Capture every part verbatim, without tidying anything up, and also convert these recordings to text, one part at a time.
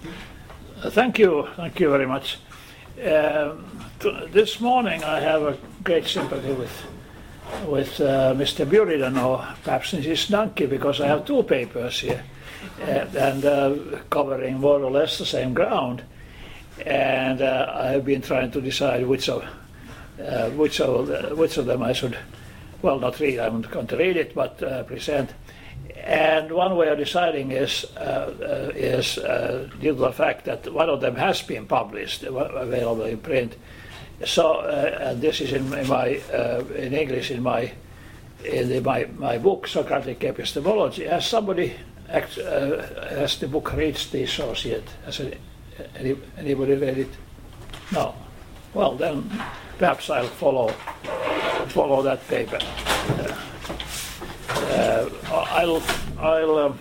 Uh, thank you, thank you very much. Um, t- this morning I have a great sympathy with with uh, Mister Buridan, or perhaps his donkey, because I have two papers here, uh, and uh, covering more or less the same ground. And uh, I have been trying to decide which of uh, which of uh, which of them I should, well, not read. I'm not going to read it, but uh, present. And one way of deciding is uh, uh, is uh, due to the fact that one of them has been published, available in print. So, uh, and this is in, in my uh, in English in my in the, my my book Socratic Epistemology. Has somebody act, uh, has the book reached the source yet? Has any, any, anybody read it? No. Well, then perhaps I'll follow follow that paper. Uh, Uh, I'll, I'll um,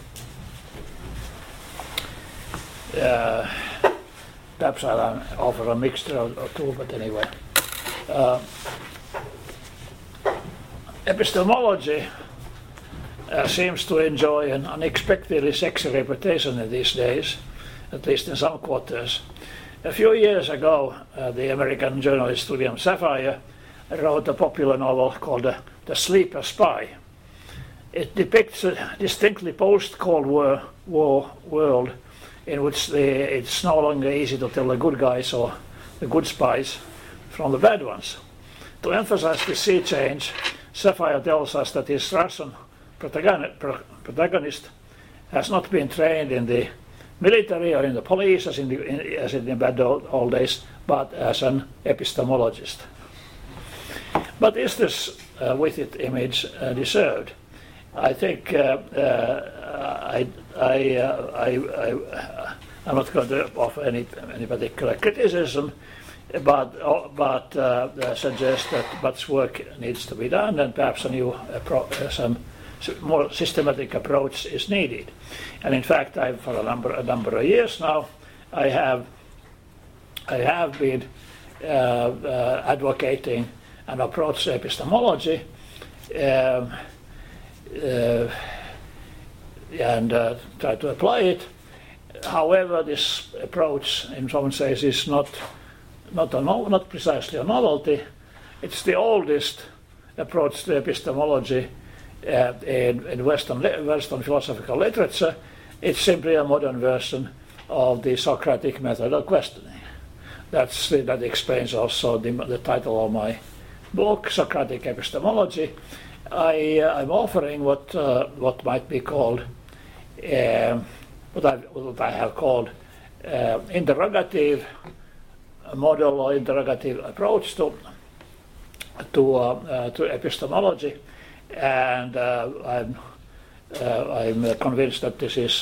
uh, perhaps I'll offer a mixture of, of two, but anyway. Uh, epistemology uh, seems to enjoy an unexpectedly sexy reputation in these days, at least in some quarters. A few years ago, uh, the American journalist William Safire wrote a popular novel called uh, The Sleeper Spy. It depicts a distinctly post-Cold War, War world in which the, it's no longer easy to tell the good guys or the good spies from the bad ones. To emphasize this sea change, Safire tells us that his Russian protagonist has not been trained in the military or in the police as in the, in, as in the bad old, old days, but as an epistemologist. But is this uh, with it image uh, deserved? I think uh, uh, I, I, uh, I, I, I'm not going to offer any, any particular criticism, but, uh, but uh, suggest that much work needs to be done, and perhaps a new appro- uh, some more systematic approach is needed. And in fact, I, for a number a number of years now, I have I have been uh, uh, advocating an approach to epistemology. Um, Uh, and uh, try to apply it. However, this approach, in some sense, is not not a no, not precisely a novelty. It's the oldest approach to epistemology uh, in, in Western Western philosophical literature. It's simply a modern version of the Socratic method of questioning. That's that explains also the, the title of my book, Socratic Epistemology. I, uh, I'm offering what uh, what might be called uh, what, I, what I have called uh, interrogative model or interrogative approach to to uh, uh, to epistemology, and uh, I'm uh, I'm convinced that this is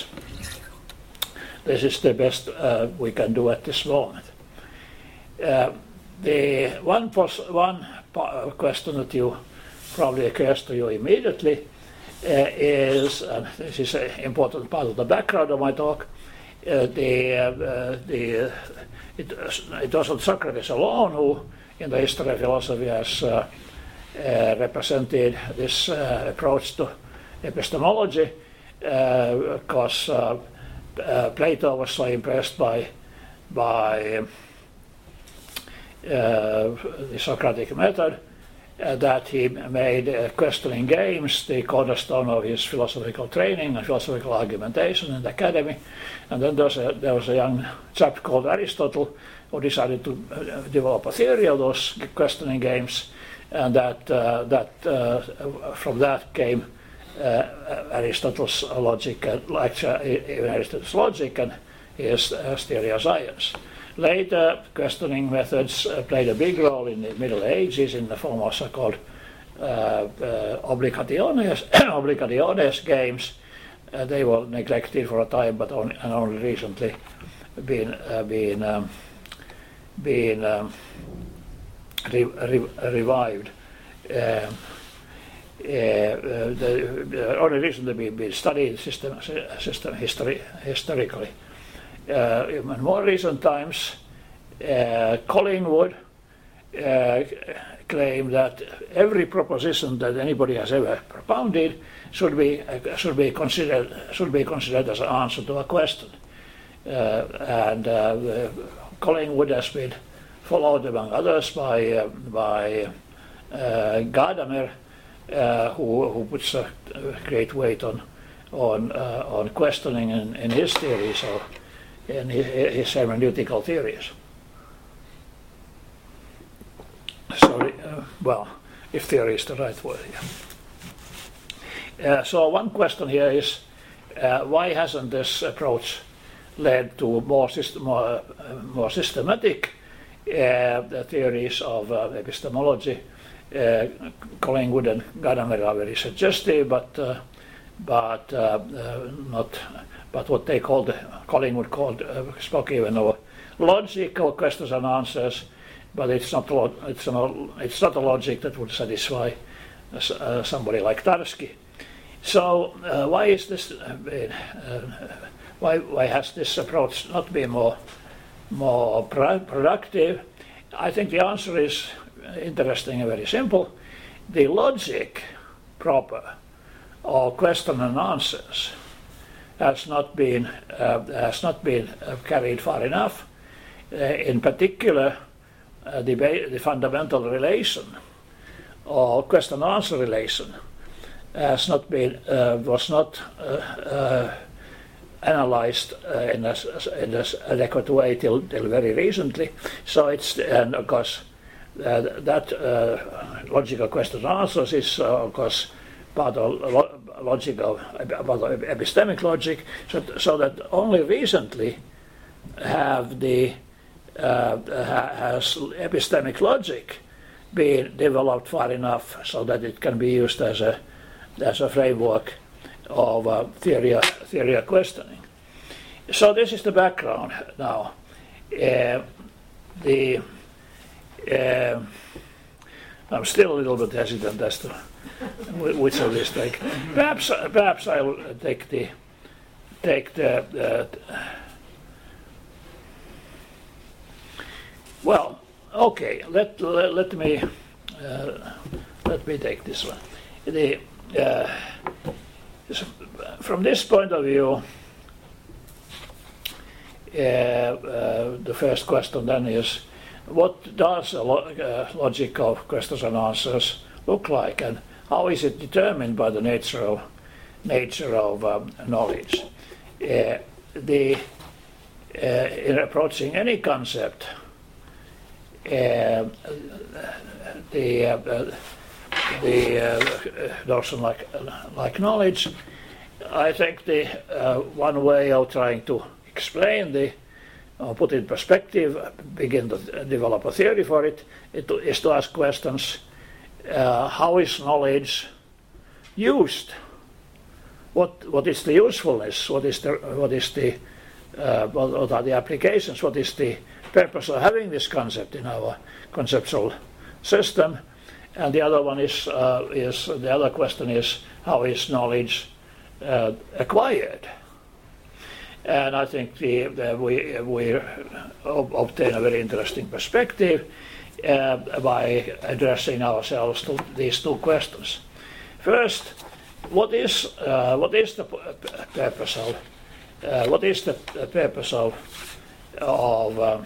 this is the best uh, we can do at this moment. Uh, the one pos- one question that you probably occurs to you immediately uh, is, and this is an important part of the background of my talk, uh, the, uh, the, uh, it, it wasn't Socrates alone who in the history of philosophy has uh, uh, represented this uh, approach to epistemology, because uh, uh, uh, Plato was so impressed by, by uh, the Socratic method Uh, that he made uh, questioning games the cornerstone of his philosophical training and philosophical argumentation in the academy. And then there was a, there was a young chap called Aristotle who decided to uh, develop a theory of those questioning games, and that uh, that uh, from that came uh, Aristotle's logic, and actually even Aristotle's logic and his, his theory of science. Later, questioning methods uh, played a big role in the Middle Ages in the form of so-called uh, uh, obligationes, obligationes games. Uh, they were neglected for a time, but only, and only recently been uh, been um, been um, re- re- revived. Um, uh, uh, the, uh, only recently been, been studied system, system history, historically. Uh, in more recent times, uh, Collingwood uh, claimed that every proposition that anybody has ever propounded should be uh, should be considered should be considered as an answer to a question. uh, and uh, Collingwood has been followed among others by uh, by uh, Gadamer, uh, who who puts a great weight on on uh, on questioning in, in his theories or in his, his hermeneutical theories. So, uh, well, if theory is the right word. Yeah. Uh, so one question here is, uh, why hasn't this approach led to more, syst- more, uh, more systematic uh, theories of uh, epistemology? Uh, Collingwood and Gadamer are very suggestive, but uh, but uh, uh, not. But what they called, Collingwood called, uh, spoke even of logical questions and answers. But it's not, it's, not, it's not a logic that would satisfy uh, somebody like Tarski. So uh, why is this? Uh, uh, why why has this approach not been more more pro- productive? I think the answer is interesting and very simple. The logic proper of question and answers has not been uh, has not been uh, carried far enough. Uh, in particular. Uh, the, the fundamental relation or question and answer relation has not been uh, was not uh, uh, analyzed uh, in a, in a adequate way till, till very recently. So it's and of course uh, that uh, logical question and answers is uh, of course part of lo- logic of part of epistemic logic. So, so that only recently have the Uh, has epistemic logic been developed far enough so that it can be used as a as a framework of uh, theory of, theory of questioning. So this is the background now. Uh, the uh, I'm still a little bit hesitant as to which of these take. Perhaps perhaps I'll take the take the. Uh, Well, okay. Let let, let me uh, let me take this one. The uh, from this point of view, uh, uh, the first question then is, what does a lo- uh, logic of questions and answers look like, and how is it determined by the nature of nature of um, knowledge? Uh, the uh, in approaching any concept. Uh, the uh, the uh, notion like like knowledge, I think the uh, one way of trying to explain the or put it in perspective, begin to develop a theory for it, it is to ask questions: uh, how is knowledge used? What what is the usefulness? What is the what is the uh, what, what are the applications? What is the purpose of having this concept in our conceptual system? And the other one is uh, is the other question is, how is knowledge uh, acquired? And I think the, the, we we obtain a very interesting perspective uh, by addressing ourselves to these two questions. First, what is uh, what is the purpose of uh, what is the purpose of of uh,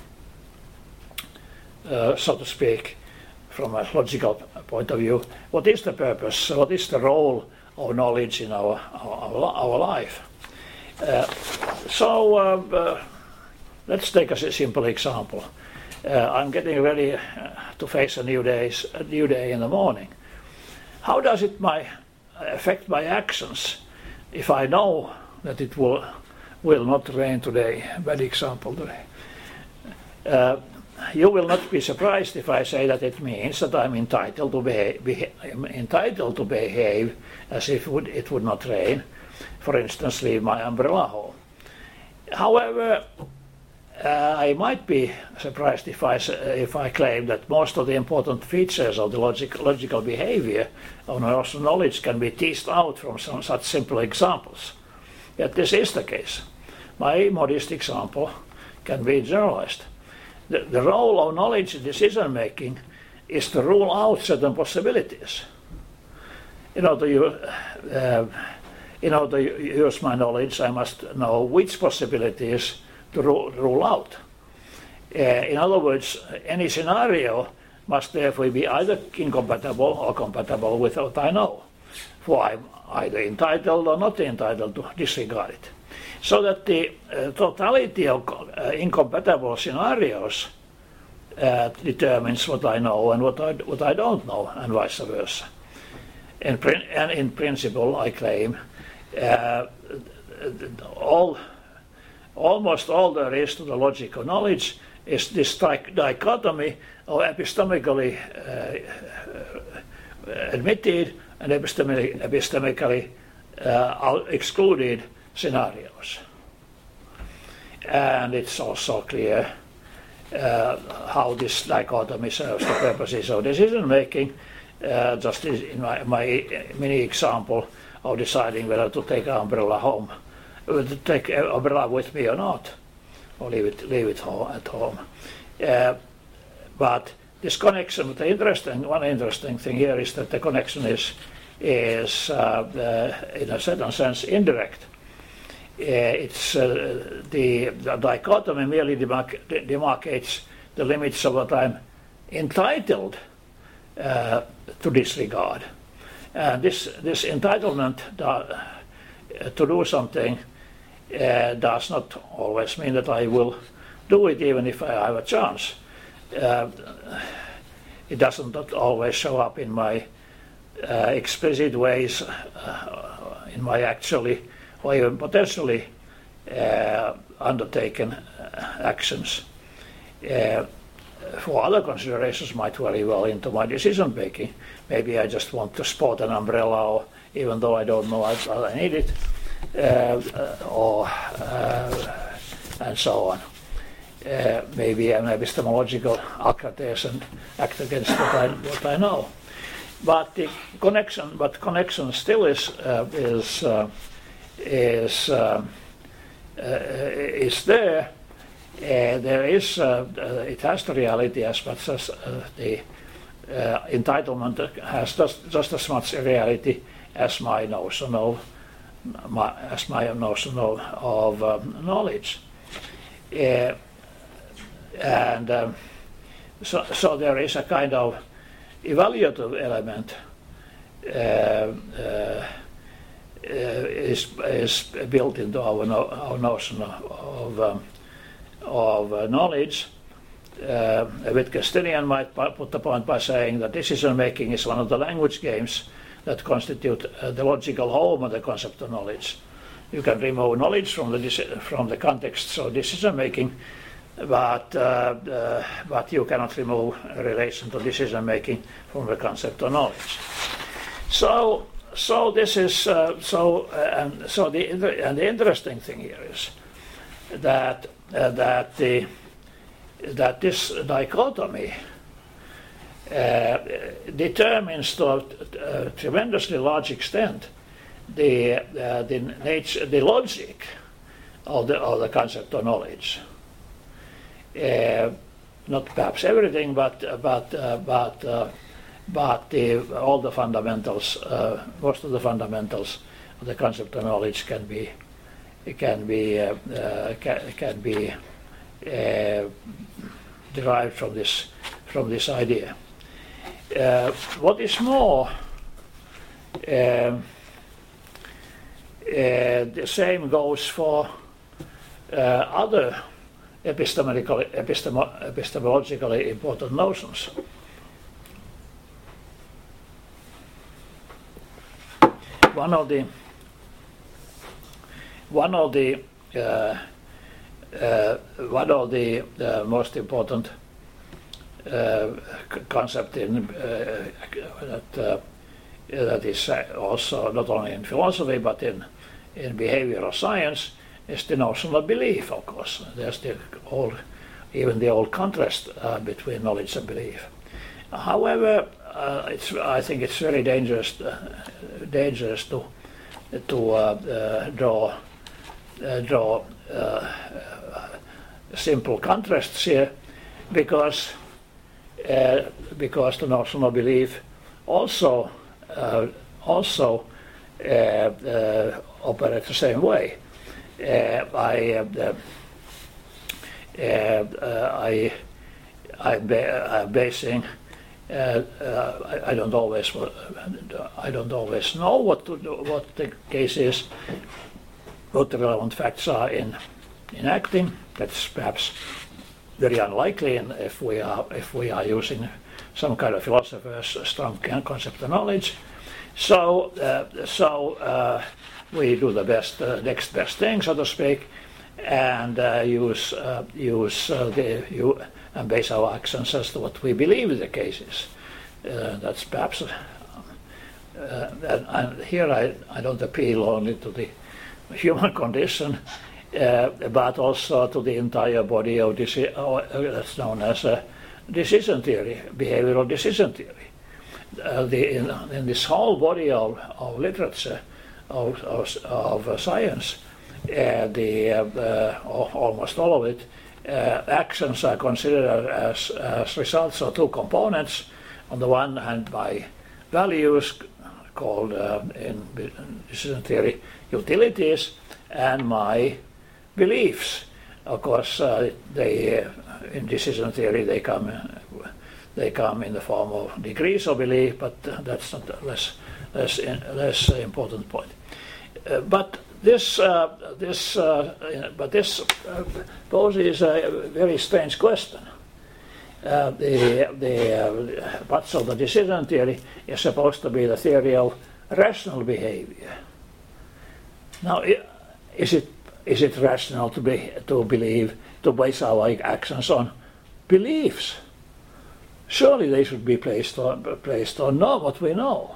uh, so to speak, from a logical point of view, what is the purpose? What is the role of knowledge in our our, our life? Uh, so uh, uh, let's take a simple example. Uh, I'm getting ready uh, to face a new day, a new day in the morning. How does it my, affect my actions if I know that it will will not rain today? Bad example today. Uh, you will not be surprised if I say that it means that I'm entitled to behave, beha- I'm entitled to behave as if it would, it would not rain. For instance, leave my umbrella home. However, uh, I might be surprised if I if I claim that most of the important features of the logic, logical behavior of knowledge can be teased out from some such simple examples. Yet this is the case. My modest example can be generalized. The, the role of knowledge in decision making is to rule out certain possibilities. You know, to you. Uh, in order to use my knowledge, I must know which possibilities to rule, rule out. Uh, in other words, any scenario must therefore be either incompatible or compatible with what I know, for I'm either entitled or not entitled to disregard it. So that the uh, totality of uh, incompatible scenarios uh, determines what I know and what I, what I don't know, and vice versa. And, and in principle, I claim uh, all, almost all there is to the logic of knowledge is this dichotomy of epistemically uh, admitted and epistemically, epistemically uh, excluded scenarios. And it's also clear uh, how this dichotomy serves the purposes of decision making, uh, just in my, my mini example of deciding whether to take an umbrella home, whether to take an umbrella with me or not, or leave it, leave it home, at home. Uh, but this connection, the interesting, one interesting thing here is that the connection is, is uh, uh, in a certain sense indirect. Uh, it's uh, the, the dichotomy merely demarc demarcates the limits of what I'm entitled uh, to disregard. And this, this entitlement uh, to do something uh, does not always mean that I will do it even if I have a chance. Uh, it doesn't not always show up in my uh, explicit ways, uh, in my actually or even potentially uh, undertaken uh, actions. Uh, for other considerations might very well into my decision making. Maybe I just want to spot an umbrella, or even though I don't know I, I need it, uh, or uh, and so on. Uh, maybe I'm epistemological acrates and act against what I, what I know. But the connection, but connection still is uh, is. Uh, is uh, uh, is there. Uh, there is uh, uh, it has the reality as much as uh, the uh, entitlement has just, just as much reality as my notion of my, as my notion of, of um, knowledge. Uh, and um, so, so there is a kind of evaluative element uh, uh, Uh, is, is built into our, no, our notion of, of, um, of uh, knowledge. Uh, Wittgensteinian might put the point by saying that decision making is one of the language games that constitute uh, the logical home of the concept of knowledge. You can remove knowledge from the, from the context of decision making, but, uh, uh, but you cannot remove a relation to decision making from the concept of knowledge. So So this is uh, so, uh, and so the and the interesting thing here is that uh, that the that this dichotomy uh, determines to a, a tremendously large extent the uh, the nature, the logic of the of the concept of knowledge. Uh, not perhaps everything, but but uh, but. Uh, But the, all the fundamentals, uh, most of the fundamentals of the concept of knowledge can be, can be, uh, uh, can, can be uh, derived from this, from this idea. Uh, what is more, uh, uh, the same goes for uh, other epistemologically, epistemo epistemologically important notions. One of the one of the uh, uh, one of the uh, most important uh, concept in uh, that uh, that is also not only in philosophy but in in behavioral science is the notion of belief. Of course, there's the old, even the old contrast uh, between knowledge and belief. However, uh, it's, I think it's very dangerous, uh, dangerous to to uh, uh, draw uh, draw uh, simple contrasts here, because uh, because the notion of belief also uh, also uh, uh, operate the same way. Uh, I, uh, uh, I, I ba I'm basing. Uh, uh, I, I don't always. I don't always know what to do, what the case is, what the relevant facts are in in acting. That's perhaps very unlikely, and if we are if we are using some kind of philosopher's strong concept of knowledge. So uh, so uh, we do the best, uh, next best thing, so to speak, and uh, use uh, use uh, the you and base our actions as to what we believe the case is. Uh, that's perhaps. Uh, uh, and, and here I I don't appeal only to the human condition. Uh, but also to the entire body of deci uh, that's known as uh, decision theory, behavioral decision theory. Uh, the, in, in this whole body of, of literature, of, of, of uh, science, uh, the, uh, uh, almost all of it, uh, actions are considered as, as results of two components. On the one hand, by values, called uh, in decision theory utilities, and my beliefs. Of course, uh, they uh, in decision theory they come uh, they come in the form of degrees of belief, but uh, that's not a less less in, less important point. Uh, but this uh, this uh, but this uh, poses a very strange question. Uh, the the uh, parts of the decision theory is supposed to be the theory of rational behavior. Now, is it Is it rational to be to believe to base our actions on beliefs? Surely they should be placed on placed on know what we know.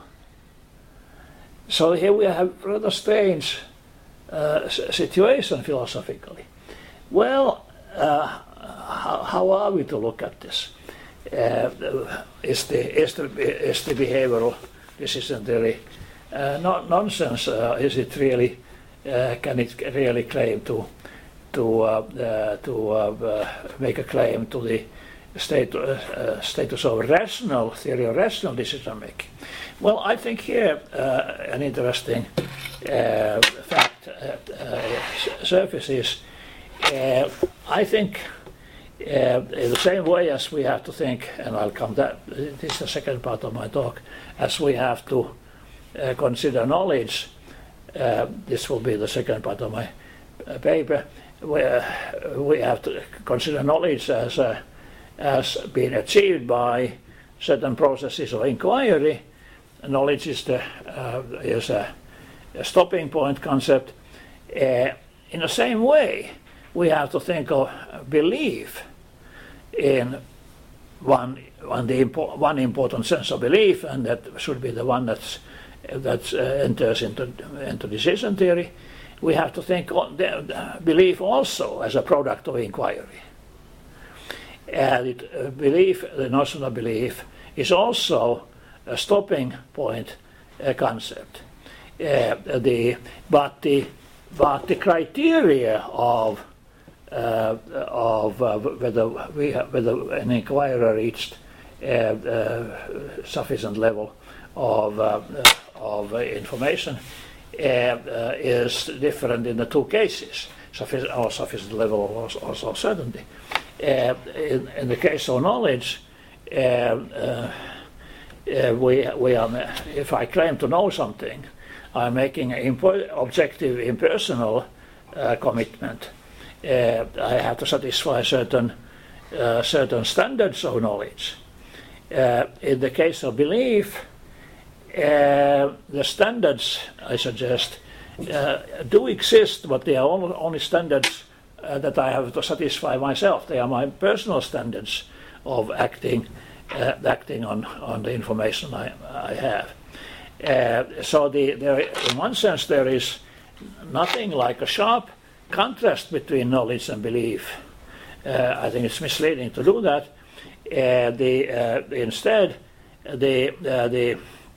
So here we have a rather strange uh, situation philosophically. Well, uh, how, how are we to look at this? Uh, is the is the is the behavioral decision theory uh, not nonsense? Uh, is it really? Uh, can it really claim to to uh, uh, to uh, uh, make a claim to the state, uh, uh, status of rational theory of rational decision making? Well, I think here uh, an interesting uh, fact uh, uh, surfaces. Uh, I think uh, in the same way as we have to think, and I'll come that this is the second part of my talk, as we have to uh, consider knowledge. Uh, this will be the second part of my uh, paper, where we have to consider knowledge as uh, as being achieved by certain processes of inquiry. Knowledge is the uh, is a, a stopping point concept. Uh, in the same way, we have to think of belief in one one the impo one important sense of belief, and that should be the one that's that uh, enters into into decision theory. We have to think on the, uh, belief also as a product of inquiry. And it, uh, belief, the notion of belief, is also a stopping point uh, concept. Uh, the but the but the criteria of uh, of uh, whether we have, whether an inquirer reached uh, uh, sufficient level of uh, of uh, information uh, uh, is different in the two cases, sufficient or sufficient level or also certainty. Uh, in, in the case of knowledge, uh, uh, uh, we we are. If I claim to know something, I'm making an impo objective, impersonal uh, commitment. Uh, I have to satisfy certain uh, certain standards of knowledge. Uh, in the case of belief, uh, the standards, I suggest, uh, do exist, but they are only, only standards uh, that I have to satisfy myself. They are my personal standards of acting, uh, acting on, on the information I, I have. Uh, so the, there, in one sense, there is nothing like a sharp contrast between knowledge and belief. Uh, I think it's misleading to do that. Uh, the uh, instead, the uh, the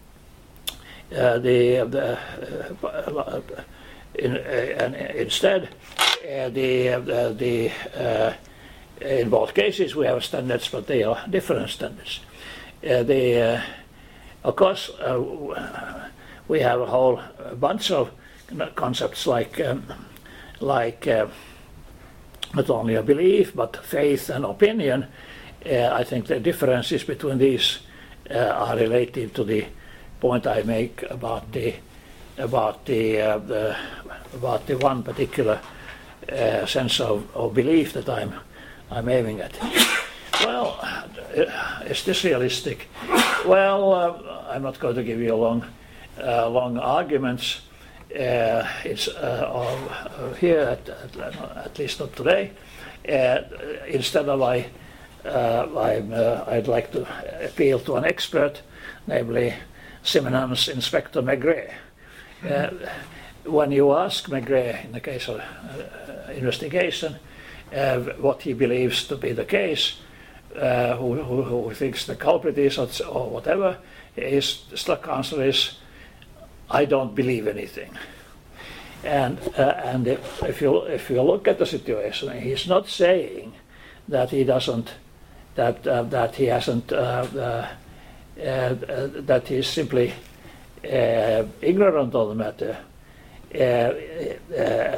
uh, the, the uh, in, uh, and instead uh, the uh, the uh, in both cases we have standards, but they are different standards. Uh, the uh, Of course, uh, we have a whole bunch of concepts like um, like uh, not only a belief but faith and opinion. Uh, I think the differences between these uh, are related to the point I make about the about the, uh, the about the one particular uh, sense of, of belief that I'm I'm aiming at. Well, uh, is this realistic? Well, uh, I'm not going to give you long uh, long arguments. Uh, it's uh, uh, here at, at, at least not today. Uh, instead of I, uh, I'm, uh, I'd like to appeal to an expert, namely Simonham's Inspector Maigret. Uh, when you ask Maigret, in the case of uh, investigation, uh, what he believes to be the case, uh, who, who, who thinks the culprit is or, or whatever, his stock answer is, I don't believe anything. And uh, and if, if you if you look at the situation, he's not saying that he doesn't, that uh, that he hasn't, uh, uh, uh, that he's simply uh, ignorant of the matter. Uh,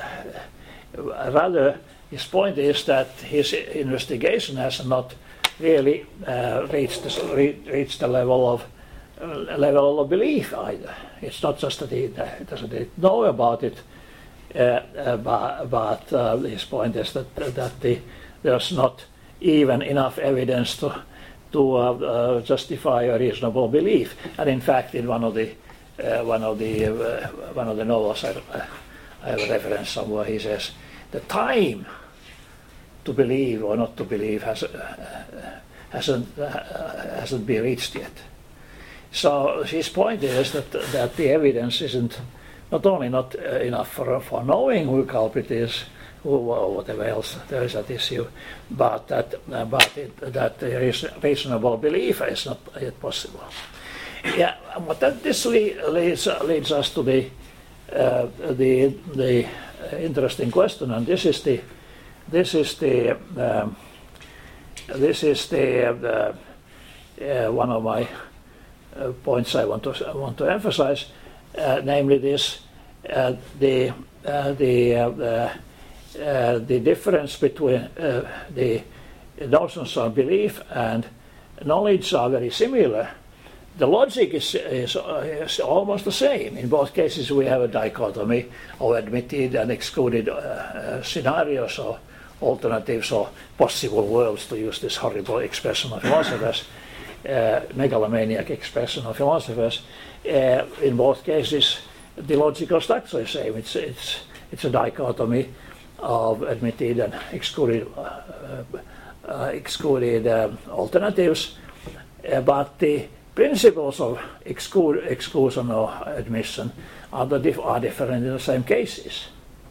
uh, rather, his point is that his investigation has not really uh, reached the, re- reached the level of uh, level of belief either. It's not just that he doesn't know about it, uh, uh, but, but uh, his point is that that the, there's not even enough evidence to to uh, uh, justify a reasonable belief. And in fact, in one of the uh, one of the uh, one of the novels, I, I have a reference somewhere. He says the time to believe or not to believe has uh, hasn't uh, hasn't been reached yet. So his point is that that the evidence isn't not only not uh, enough for for knowing who the culprit is, who, or whatever else there is at issue, but that uh, but it, that there is reasonable belief is not yet possible. Yeah, but that this leads leads us to the uh, the the interesting question, and this is the this is the um, this is the uh, uh, one of my Uh, points I want to I want to emphasize, uh, namely this uh, the uh, the uh, uh, uh, the difference between uh, the notions of belief and knowledge are very similar. The logic is is, uh, is almost the same. In both cases, we have a dichotomy of admitted and excluded uh, uh, scenarios or alternatives or possible worlds, to use this horrible expression of philosophers. Uh, megalomaniac expression of philosophers. Uh, in both cases, the logical structure is the same. It's it's it's a dichotomy of admitted and excluded uh, uh, excluded um, alternatives, uh, but the principles of exclude, exclusion or admission are, the dif- are different in the same cases.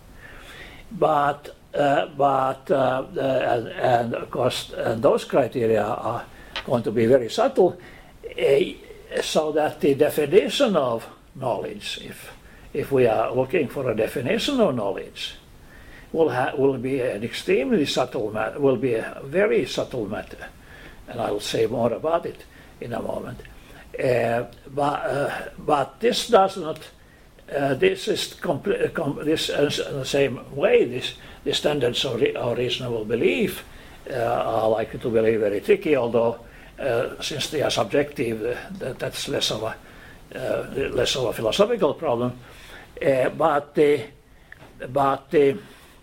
But uh, but uh, uh, and, and of course, and those criteria are going to be very subtle, uh, so that the definition of knowledge, if if we are looking for a definition of knowledge, will ha- will be an extremely subtle matter, will be a very subtle matter, and I will say more about it in a moment. Uh, but uh, but this does not. Uh, this is compl- com- this uh, in the same way. This the standards of, re- of reasonable belief uh, are likely to be very tricky, although. Uh, since they are subjective, uh, that, that's less of a uh, less of a philosophical problem. Uh, but the but the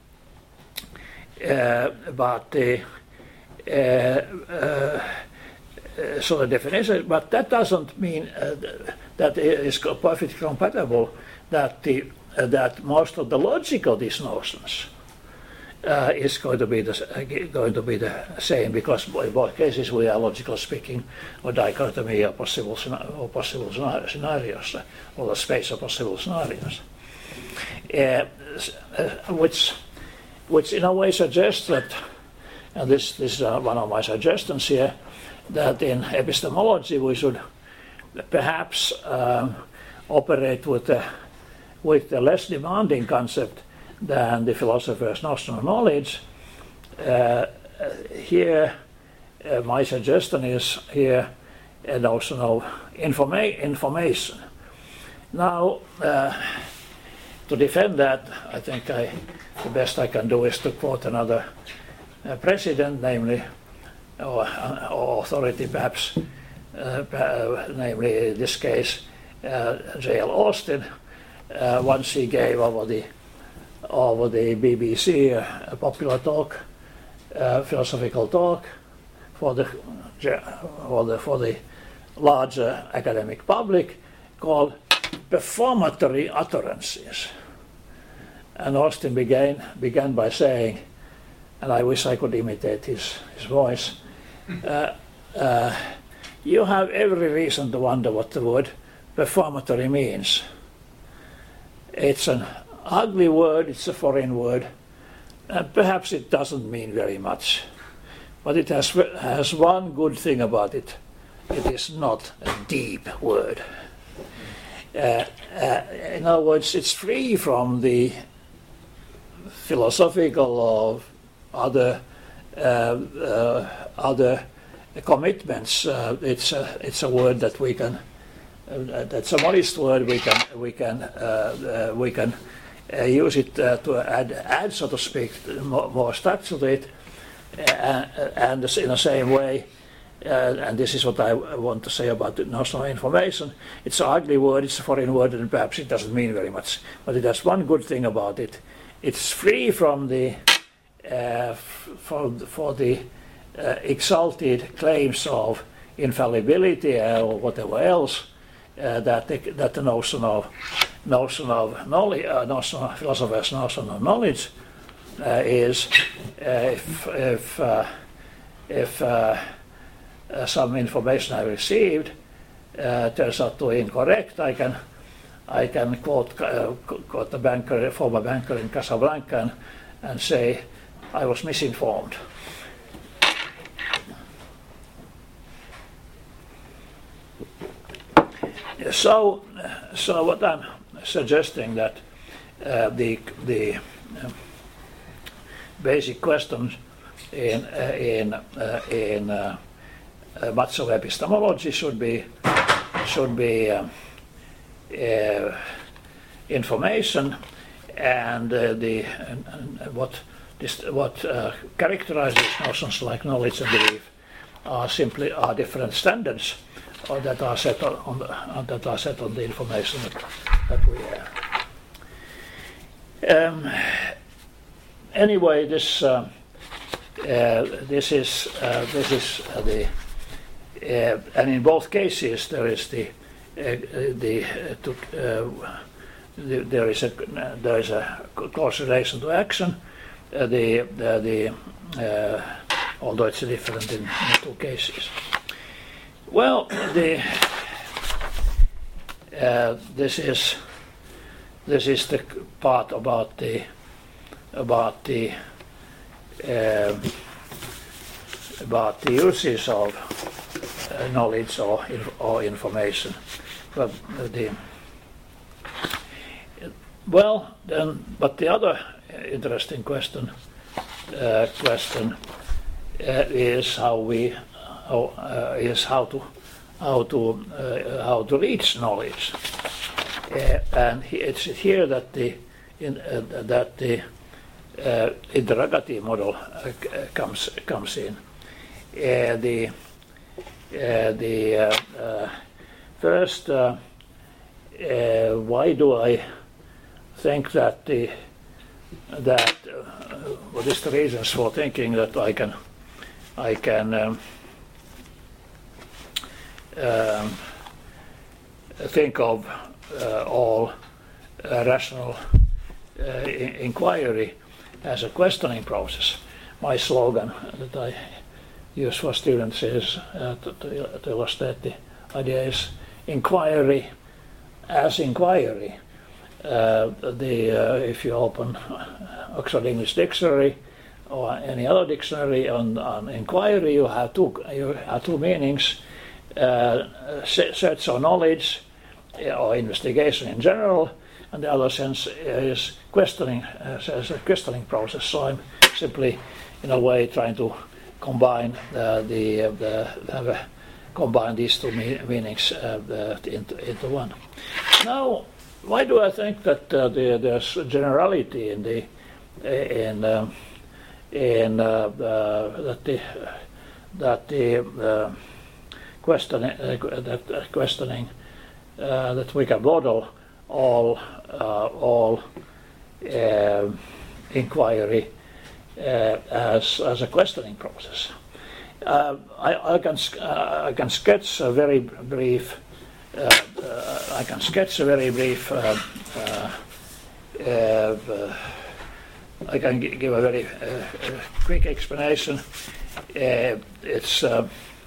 uh, but the uh, uh, so the definition. But that doesn't mean uh, that it is perfectly compatible. That the uh, that most of the logic of these notions Uh, is going to be the uh, going to be the same, because in both cases we are, logically speaking, a dichotomy of possible or possible scenarios, or the space of possible scenarios, uh, which which in a way suggests that, and this this is uh, one of my suggestions here, that in epistemology we should perhaps um, operate with a, with a less demanding concept than the philosopher's notion of knowledge. Uh, here, uh, my suggestion is here a notion of informa- information. Now, uh, to defend that, I think I, the best I can do is to quote another uh, president, namely, or, uh, or authority perhaps, uh, uh, namely in this case, uh, J L Austin. Uh, once he gave over the over the B B C uh, a popular talk, uh, philosophical talk, for the for the for the larger academic public, called Performatory Utterances. And Austin began began by saying, and I wish I could imitate his his voice. Uh, uh, you have every reason to wonder what the word performatory means. It's an ugly word, it's a foreign word, and perhaps it doesn't mean very much. But it has, has one good thing about it. It is not a deep word. Uh, uh, in other words, it's free from the philosophical or other uh, uh, other commitments. Uh, it's a, it's a word that we can. Uh, that's a modest word. We can we can uh, uh, we can uh, use it uh, to add add so to speak more, more structure to it, uh, and in the same way. Uh, and this is what I want to say about the notion of information. It's an ugly word, it's a foreign word, and perhaps it doesn't mean very much. But it has one good thing about it. It's free from the uh, for, for the uh, exalted claims of infallibility uh, or whatever else uh, that the, that the notion of notion of knowledge, uh, notion of philosophers' notion of knowledge uh, is uh, if if uh, if uh, Uh, some information I received uh, turns out to be incorrect, I can I can quote uh, quote the banker, former banker in Casablanca, and, and say I was misinformed. So, so what I'm suggesting that uh, the the uh, basic questions in uh, in uh, in uh, Uh, much of epistemology should be should be uh, uh, information, and uh, the and, and what this, what uh, characterizes notions like knowledge and belief are simply are different standards, or that are set on, on the, uh, that are set on the information that, that we have. Um, anyway, this uh, uh, this is uh, this is uh, the Uh, and in both cases, there is the uh, the, uh, to, uh, the there is a uh, there is a close relation to action. Uh, the the, the uh, although it's different in the two cases. Well, the uh, this is this is the part about the about the uh, about the uses of Uh, knowledge or, inf- or information. But uh, the well then, but the other interesting question uh, question uh, is how we how, uh, is how to how to uh, how to reach knowledge. Uh, and he, it's here that the in, uh, that the uh, interrogative model uh, comes comes in. Uh, the Uh, the uh, uh, first, uh, uh, why do I think that the that uh, what is the reasons for thinking that I can I can um, um, think of uh, all uh, rational uh, in- inquiry as a questioning process? My slogan that I use for students is uh, to, to, to illustrate the idea is inquiry as inquiry. Uh, the uh, if you open Oxford English Dictionary or any other dictionary on, on inquiry, you have two you have two meanings: uh, search or knowledge, or investigation in general, and the other sense is questioning uh, as a questioning process. So I'm simply, in a way, trying to combine uh, the, uh, the have uh, combine these two me- meanings uh, the, into, into one. Now, why do I think that uh, the, there's generality in the in um, in uh, uh, that the that the uh, questioning uh, that uh, questioning uh, that we can model all uh, all uh, inquiry uh, as as a questioning process. Uh, I, I can uh, I can sketch a very brief. Uh, uh, I can sketch a very brief. Uh, uh, uh, I can g- give a very uh, uh, quick explanation. Uh, it's uh, uh,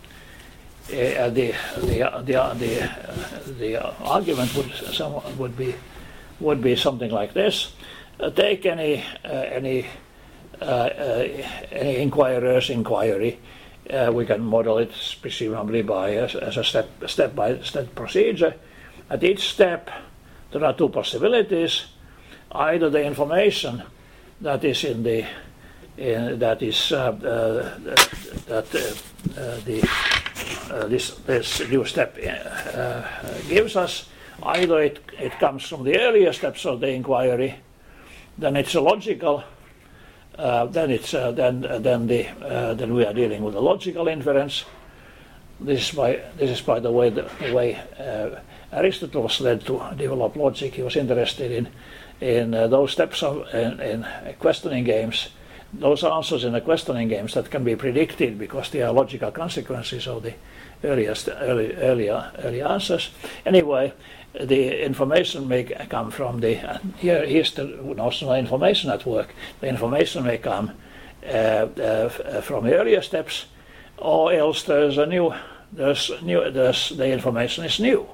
the the the the, uh, the argument would some, would be would be something like this: uh, take any uh, any uh, uh, any inquirer's inquiry. Uh, we can model it presumably by as, as a step step by step procedure. At each step, there are two possibilities: either the information that is in the in, that is uh, uh, that uh, uh, the uh, this this new step uh, gives us, either it it comes from the earlier steps of the inquiry, then it's a logical. Uh, then it's uh, then uh, then the uh, then we are dealing with a logical inference. This is by this is by the way the, the way uh, Aristotle was led to develop logic. He was interested in in uh, those steps of in, in questioning games, those answers in the questioning games that can be predicted because they are logical consequences of the earliest early earlier early answers. Anyway, the information may come from the uh, here here's the notion of information at work. The information may come uh, uh, from the earlier steps, or else there's a new there's new there's the information is new.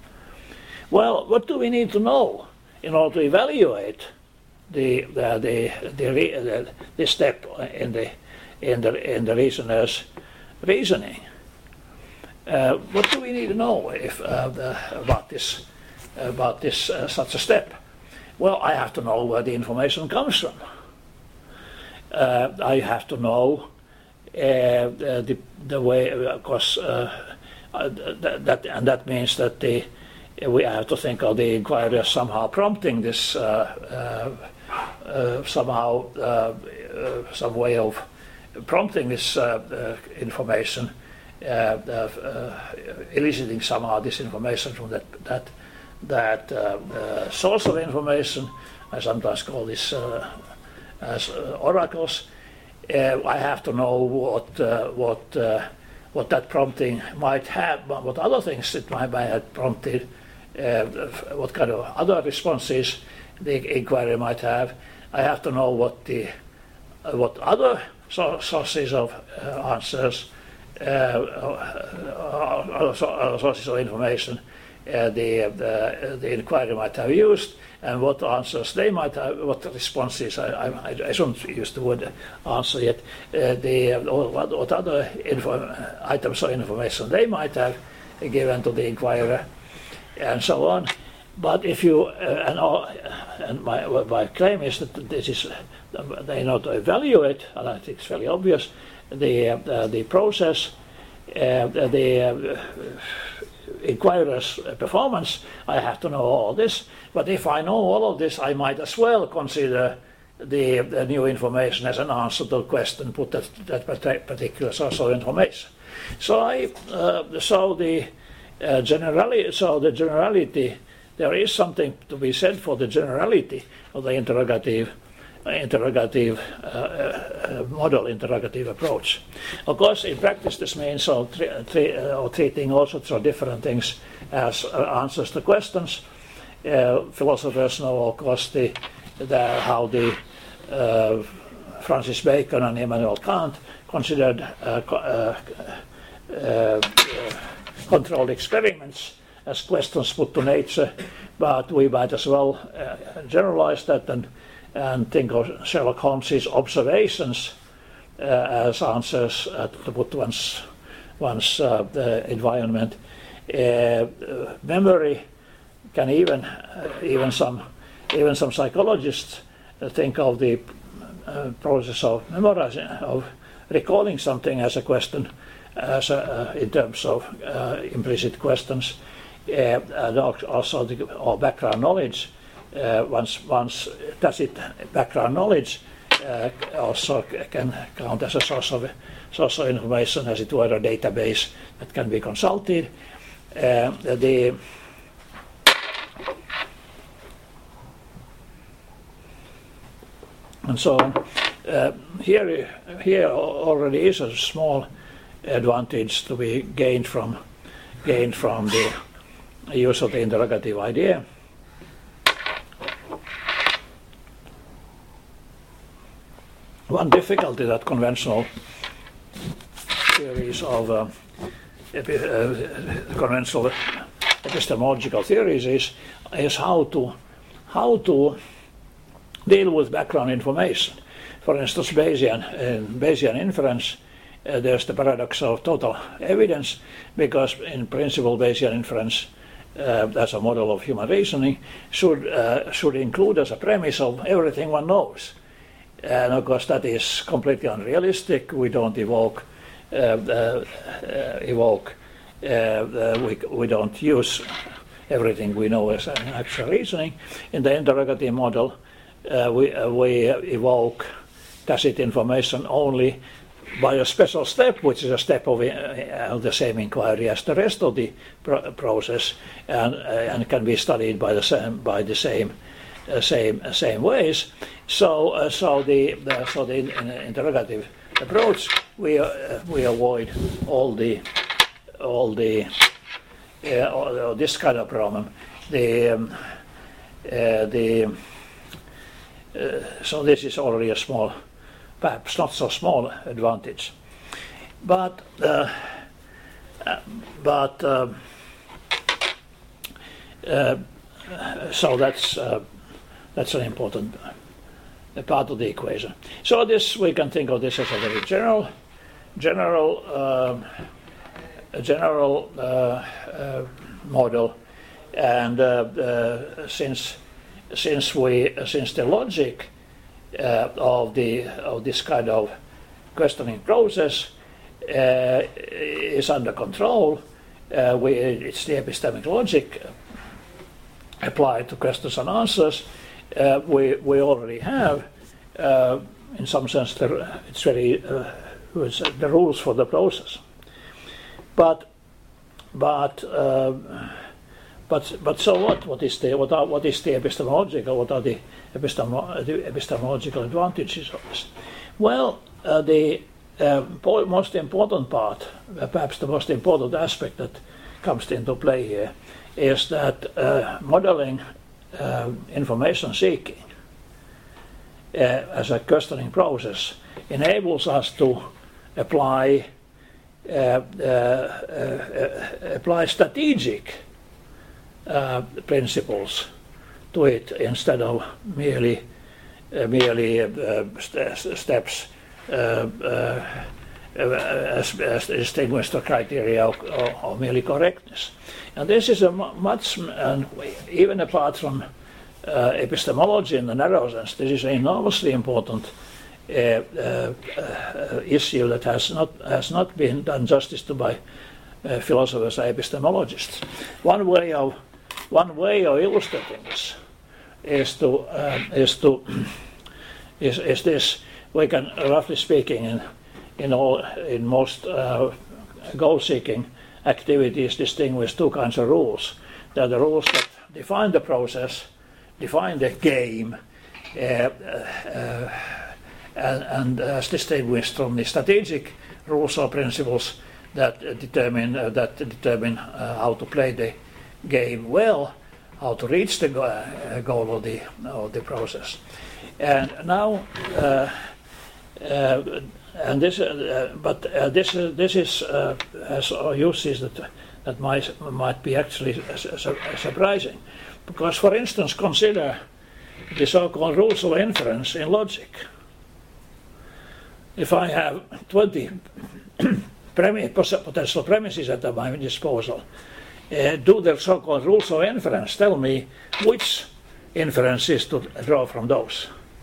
Well, what do we need to know in order to evaluate the the the the, the, the step in the in the in the reasoner's reasoning? Uh, what do we need to know if uh, the, about this about this uh, such a step? Well, I have to know where the information comes from. Uh, I have to know uh, the the way, of course, uh, uh, that and that means that the we have to think of the inquirer somehow prompting this uh, uh, uh, somehow uh, uh, some way of prompting this uh, uh, information. Uh, uh, uh, eliciting somehow this information from that that that uh, uh, source of information. I sometimes call this uh, as uh, oracles. Uh, I have to know what uh, what uh, what that prompting might have, what other things it might, might have prompted, uh, what kind of other responses the inquiry might have. I have to know what the uh, what other so- sources of uh, answers. Uh, uh, sources of information uh, the, the the inquiry might have used, and what answers they might have, what responses. I, I, I shouldn't use the word answer yet. Uh, the what, what other info, items of information they might have given to the inquirer, and so on. But if you uh, and, all, and my my claim is that this is uh, they not evaluate, and I think it's fairly obvious. The uh, the process, uh, the uh, inquirer's performance. I have to know all this. But if I know all of this, I might as well consider the, the new information as an answer to the question put that that particular source of information. So I uh, so the uh, generality. So the generality. There is something to be said for the generality of the interrogative. interrogative uh, uh, model, interrogative approach. Of course, in practice, this means of tre- tre- uh, or treating all sorts of different things as uh, answers to questions. Uh, philosophers know, of course, the, the, how the uh, Francis Bacon and Immanuel Kant considered uh, co- uh, uh, uh, controlled experiments as questions put to nature, but we might as well uh, generalize that and and think of Sherlock Holmes's observations uh, as answers uh, to put one's, one's uh, the environment. Uh, uh, memory can even uh, even some even some psychologists uh, think of the uh, process of memorizing, of recalling something as a question, as a, uh, in terms of uh, implicit questions. uh, and also the or background knowledge. Uh, once, once tacit background knowledge uh, also can count as a source of source of information, as it were, a database that can be consulted. Uh, the and so on. Uh, here, here already is a small advantage to be gained from gained from the use of the interrogative idea. One difficulty that conventional theories of uh, epi uh, conventional epistemological theories is is how to how to deal with background information. For instance, Bayesian in Bayesian inference, uh, there's the paradox of total evidence, because in principle Bayesian inference, uh, as a model of human reasoning, should uh, should include as a premise of everything one knows. And of course, that is completely unrealistic. We don't evoke, uh, uh, uh, evoke. Uh, uh, we we don't use everything we know as an actual reasoning. In the interrogative model, uh, we uh, we evoke tacit information only by a special step, which is a step of, uh, of the same inquiry as the rest of the pro process, and uh, and can be studied by the same by the same. Uh, same uh, same ways. So uh, so the, the so the in, in interrogative approach, we uh, we avoid all the all the uh, all, all this kind of problem. The um, uh, the uh, so this is already a small, perhaps not so small advantage, but uh, uh, but uh, uh, so that's. Uh, That's an important uh, part of the equation. So this, we can think of this as a very general, general, uh, a general uh, uh, model, and uh, uh, since since we since the logic uh, of the of this kind of questioning process uh, is under control, uh, we it's the epistemic logic applied to questions and answers. Uh, we we already have, uh, in some sense, the, it's very uh, it's the rules for the process. But but uh, but but so what? What is the what are what is the epistemological? What are the, epistemo the epistemological advantages of this? Well, uh, the uh, most important part, uh, perhaps the most important aspect that comes into play here, is that uh, modeling. Uh, information seeking uh, as a questioning process enables us to apply uh, uh, uh, apply strategic uh, principles to it instead of merely uh, merely uh, st steps uh, uh, as, as distinguished the criteria of, of, of merely correctness. And this is a much, and even apart from uh, epistemology in the narrow sense, this is an enormously important uh, uh, uh, issue that has not has not been done justice to by uh, philosophers and epistemologists. One way of one way of illustrating this is to uh, is to is, is this. We can, roughly speaking, in in all in most uh, goal-seeking activities, distinguish two kinds of rules. There are the rules that define the process, define the game, uh, uh, and, and as distinguished from the strategic rules or principles that uh, determine uh, that determine uh, how to play the game well, how to reach the go uh, goal of the of the process. And now, uh, uh, and this, uh, but uh, this uh, this is uh, has uses that that might might be actually su surprising, because, for instance, consider the so-called rules of inference in logic. If I have twenty potential premises at my disposal, uh, do the so-called rules of inference tell me which inferences to draw from those?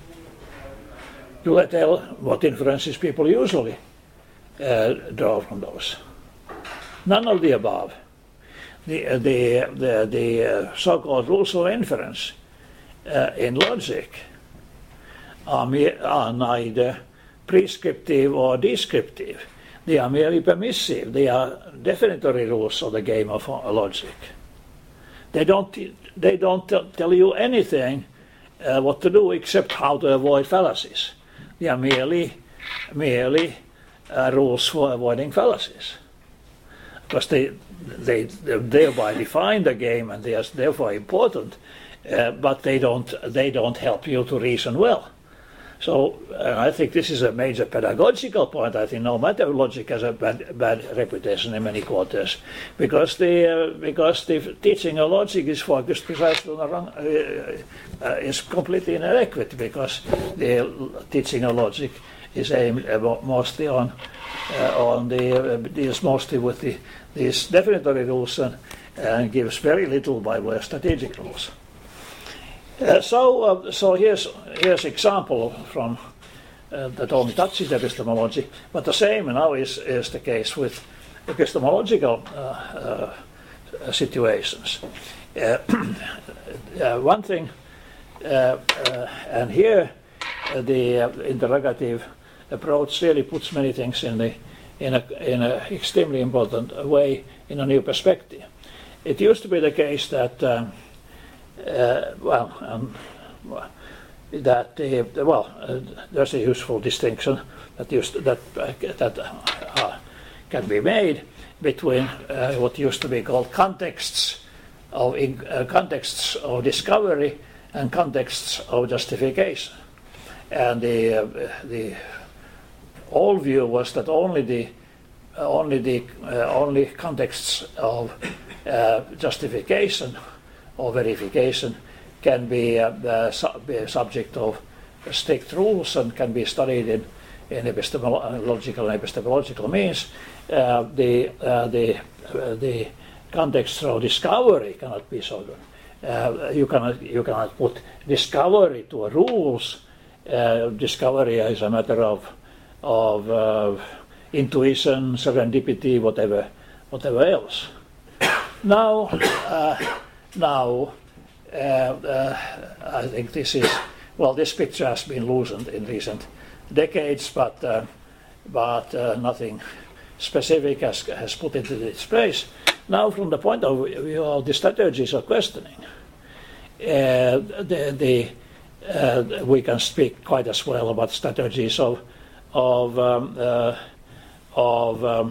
Do they tell what inferences people usually uh, draw from those? None of the above. the uh, the the, the uh, so-called rules of inference uh, in logic are, me- are neither prescriptive or descriptive. They are merely permissive. They are definitory rules of the game of uh, logic. They don't they don't t- tell you anything uh, what to do except how to avoid fallacies. They are merely merely uh, rules for avoiding fallacies, because they they, they thereby define the game and they are therefore important, uh, but they don't they don't help you to reason well. So uh, I think this is a major pedagogical point. I think no matter logic has a bad, bad reputation in many quarters, because the uh, because the teaching of logic is focused precisely on the wrong, uh, uh, is completely inadequate, because the teaching of logic is aimed uh, mostly on uh, on the uh, deals mostly with the these definitory rules and, and gives very little by way of strategic rules. Uh, so, uh, so here's here's example from uh, that only touches epistemology, but the same now is is the case with epistemological uh, uh, situations. Uh, uh, one thing, uh, uh, and here uh, the uh, interrogative approach really puts many things in the in a in an extremely important way in a new perspective. It used to be the case that. Um, Uh, well, um, that uh, well, uh, there's a useful distinction that used that uh, that uh, can be made between uh, what used to be called contexts of in, uh, contexts of discovery and contexts of justification, and the uh, the old view was that only the uh, only the uh, only contexts of uh, justification or verification can be, uh, uh, su- be a subject of strict rules and can be studied in, in epistemological and epistemological means. Uh, the uh, the uh, the context of discovery cannot be so good. Uh, you cannot you cannot put discovery to rules. Uh, discovery is a matter of of uh, intuition, serendipity, whatever whatever else. Now. Uh, Now, uh, uh, I think this is, well, this picture has been loosened in recent decades, but uh, but uh, nothing specific has, has put it in its place. Now, from the point of view of the strategies of questioning, uh, the, the, uh, we can speak quite as well about strategies of of um, uh, of um,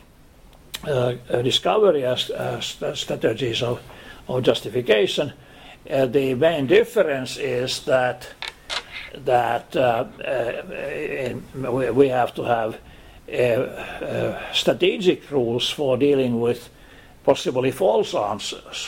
uh, discovery as, as strategies of of justification. Uh, the main difference is that that uh, uh, in, we, we have to have uh, uh, strategic rules for dealing with possibly false answers.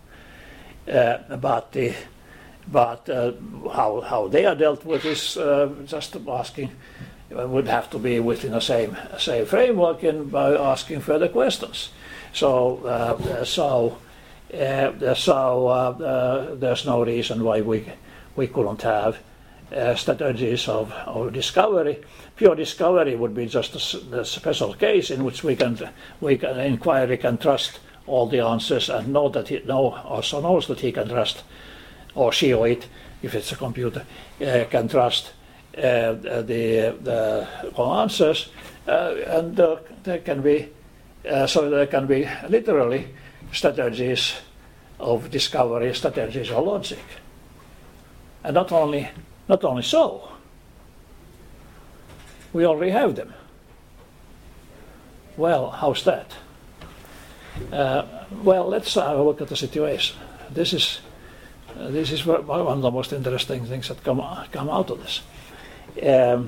Uh, but the, but uh, how how they are dealt with is uh, just asking. Would have to be within the same same framework and by asking further questions. So uh, so. Uh, so uh, uh, there's no reason why we we couldn't have uh, strategies of, of discovery. Pure discovery would be just a, a special case in which we can we can inquiry can trust all the answers and know that he know also knows that he can trust, or she or it, if it's a computer, uh, can trust uh, the the answers, uh, and uh, there can be uh, so there can be literally strategies of discovery, strategies of logic, and not only not only so, we already have them. Well, how's that? Uh, well, let's have a look at the situation. This is uh, this is one of the most interesting things that come come out of this. Um,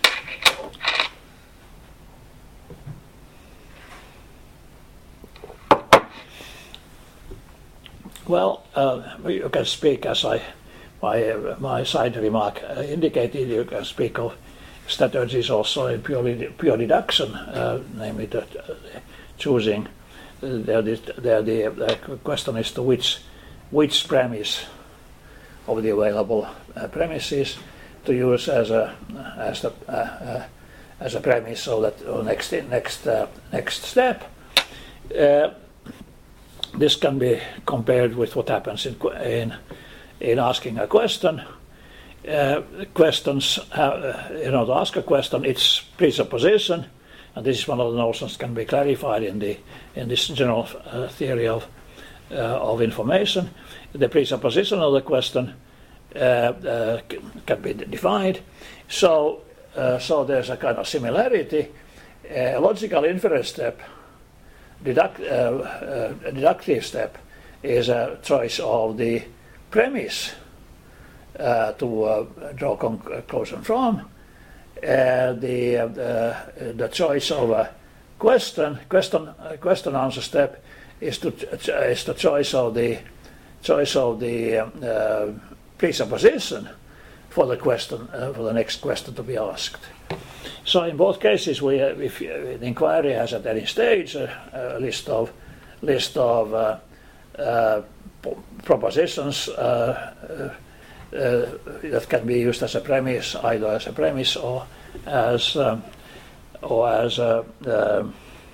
Well, uh, you can speak, as I my uh, my side remark uh, indicated. You can speak of strategies also in pure pure deduction, uh, namely that uh, choosing. Uh, the, the, the, the question is to which which premise of the available uh, premises to use as a as the uh, uh, as a premise, so that uh, next next uh, next step. Uh, this can be compared with what happens in in, in asking a question. Uh, questions, have, uh, you know, to ask a question, it's presupposition, and this is one of the notions that can be clarified in the in this general uh, theory of uh, of information. The presupposition of the question uh, uh, can be defined. So, uh, so there's a kind of similarity. A logical inference step, deduct, uh, uh, deductive step, is a choice of the premise uh, to uh, draw conclusion from. Uh, the uh, the choice of a question question uh, question answer step is to uh, is the choice of the choice of the uh, presupposition for the question uh, for the next question to be asked. So in both cases, we uh, if uh, the inquiry has at any stage a, a list of list of uh, uh, propositions uh, uh, uh, that can be used as a premise, either as a premise or as um, or as a, uh,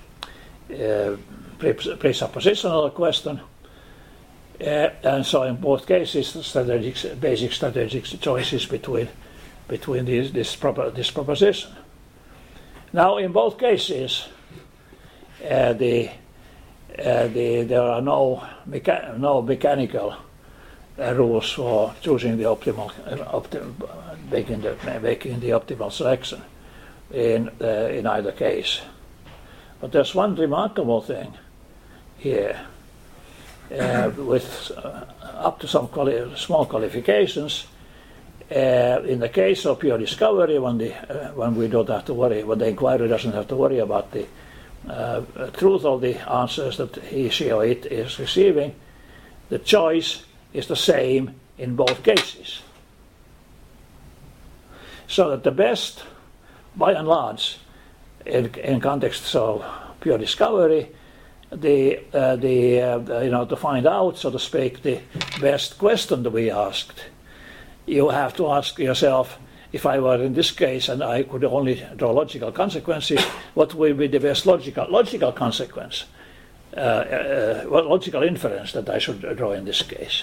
uh, presupposition of the question. Uh, and so in both cases, the strategic, basic strategic choices between between these, this, propo this proposition. Now, in both cases, uh, the, uh, the there are no mecha no mechanical uh, rules for choosing the optimal, uh, optim making the making the optimal selection in uh, in either case. But there's one remarkable thing here. Uh, with uh, up to some quali small qualifications. Uh, in the case of pure discovery, when the uh, when we don't have to worry, when the inquiry doesn't have to worry about the uh, truth of the answers that he, she, or it is receiving, the choice is the same in both cases. So that the best, by and large, in, in contexts of pure discovery, the uh, the uh, you know to find out, so to speak, the best question to be asked, you have to ask yourself, if I were in this case and I could only draw logical consequences, what will be the best logical logical consequence, uh, uh, what logical inference that I should draw in this case.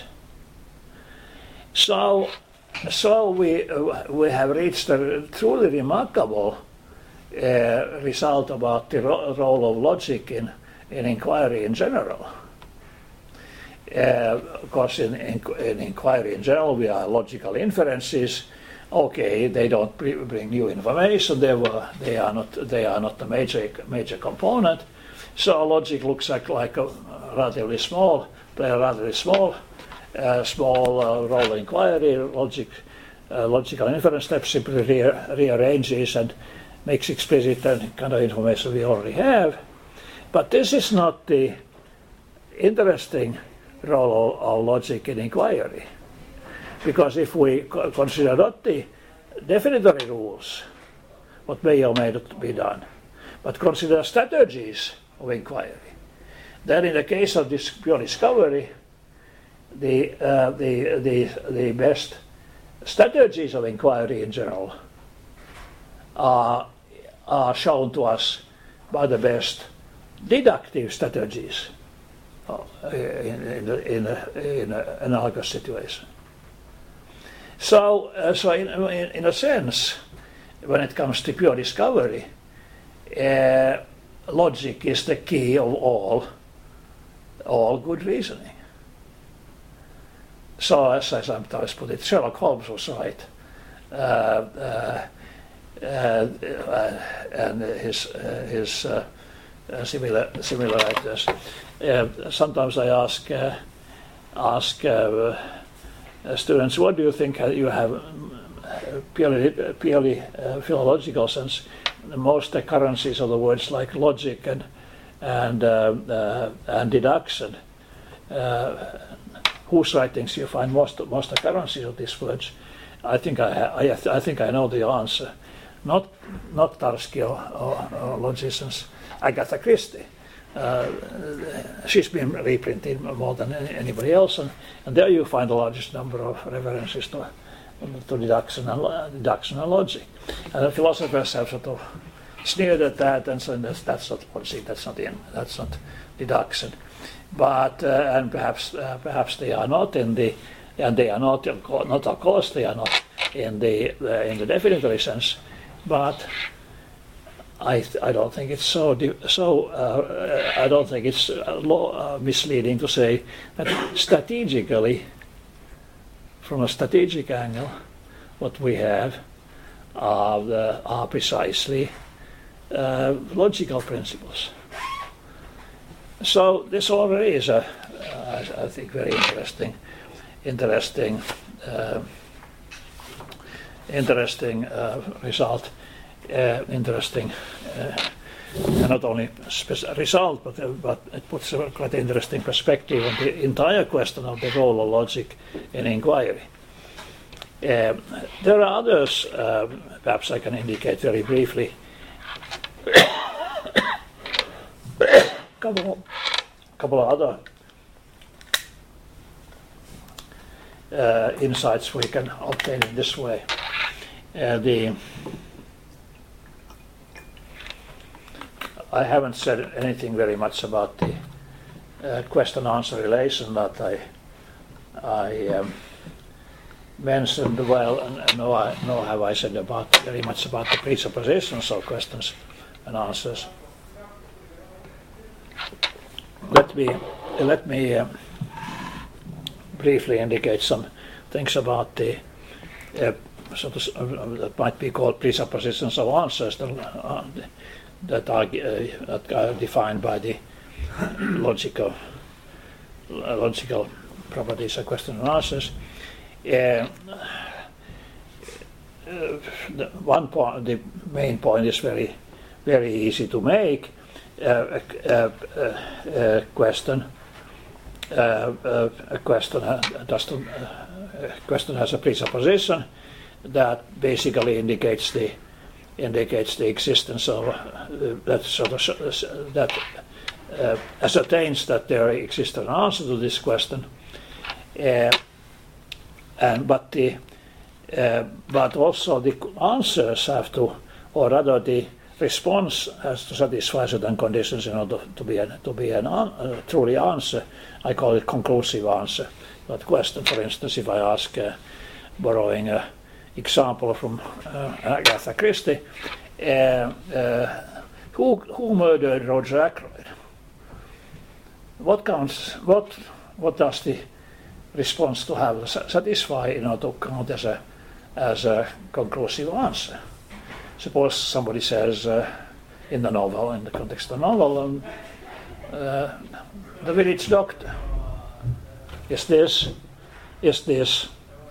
So, so we uh, we have reached a truly remarkable uh, result about the ro role of logic in. in inquiry in general. Uh, of course, in, in, in inquiry in general, we are logical inferences. Okay, they don't bring new information. They were, they are not, they are not a major major component. So logic looks like like a relatively small, play a relatively small, uh, small uh, role in inquiry. Logic, uh, logical inference steps simply re rearranges and makes explicit the kind of information we already have. But this is not the interesting role of, of logic in inquiry, because if we co consider not the definitory rules, what may or may not be done, but consider strategies of inquiry, then in the case of this pure discovery, the, uh, the, the, the best strategies of inquiry in general are, are shown to us by the best deductive strategies in, in, in, a, in an analogous situation. So, uh, so in, in, in a sense, when it comes to pure discovery, uh, logic is the key of all, all good reasoning. So, as I sometimes put it, Sherlock Holmes was right. Uh, uh, uh, uh, and his, uh, his uh, Uh, similar, similar writers. Uh, sometimes I ask uh, ask uh, uh, students, what do you think you have uh, purely purely uh, philological sense? Most occurrences of the words like logic and and uh, uh, and deduction. Uh, whose writings you find most most occurrences of these words? I think I I, th I think I know the answer. Not not Tarski or, or, or logicians. Agatha Christie. Uh, she's been reprinted more than any, anybody else, and, and there you find the largest number of references to, to deduction, and, deduction and logic. And the philosophers have sort of it's near that that, and so that's, that's not logic. That's not in, that's not deduction. But uh, and perhaps uh, perhaps they are not in the, and they are not not of course they are not in the uh, in the definitory sense. But I I don't think it's so so uh, I don't think it's uh, law, uh, misleading to say that strategically, from a strategic angle, what we have are the, are precisely uh, logical principles. So this already is a uh, I think very interesting interesting uh, interesting uh, result. Uh, interesting, uh, not only result, but uh, but it puts a quite interesting perspective on the entire question of the role of logic in inquiry. Uh, there are others, uh, perhaps I can indicate very briefly. couple, couple of other uh, insights we can obtain in this way. Uh, the I haven't said anything very much about the uh, question-answer relation that I I um, mentioned. Well, and no, I, no, have I said about very much about the presuppositions of questions and answers. Let me let me uh, briefly indicate some things about the uh, sort of, uh, that might be called presuppositions of answers. The, uh, the, that are, uh, that are defined by the logical uh, logical properties of question and answers. Uh, uh, the one point, the main point is very very easy to make. Uh, a, a, a question, uh, a, a question uh, does to, uh, a question has a presupposition that basically indicates the indicates the existence of uh, that sort of uh, that uh, ascertains that there exists an answer to this question, uh, and but the uh, but also the answers have to, or rather the response has to satisfy certain conditions in order to be an, to be an uh, truly answer. I call it conclusive answer. That question, for instance, if I ask, uh, borrowing a example from uh, Agatha Christie, uh, uh, who who murdered Roger Ackroyd? What counts? What what does the response to have satisfy in order to count as a as a conclusive answer? Suppose somebody says uh, in the novel, in the context of the novel, um, uh, the village doctor. Is this is this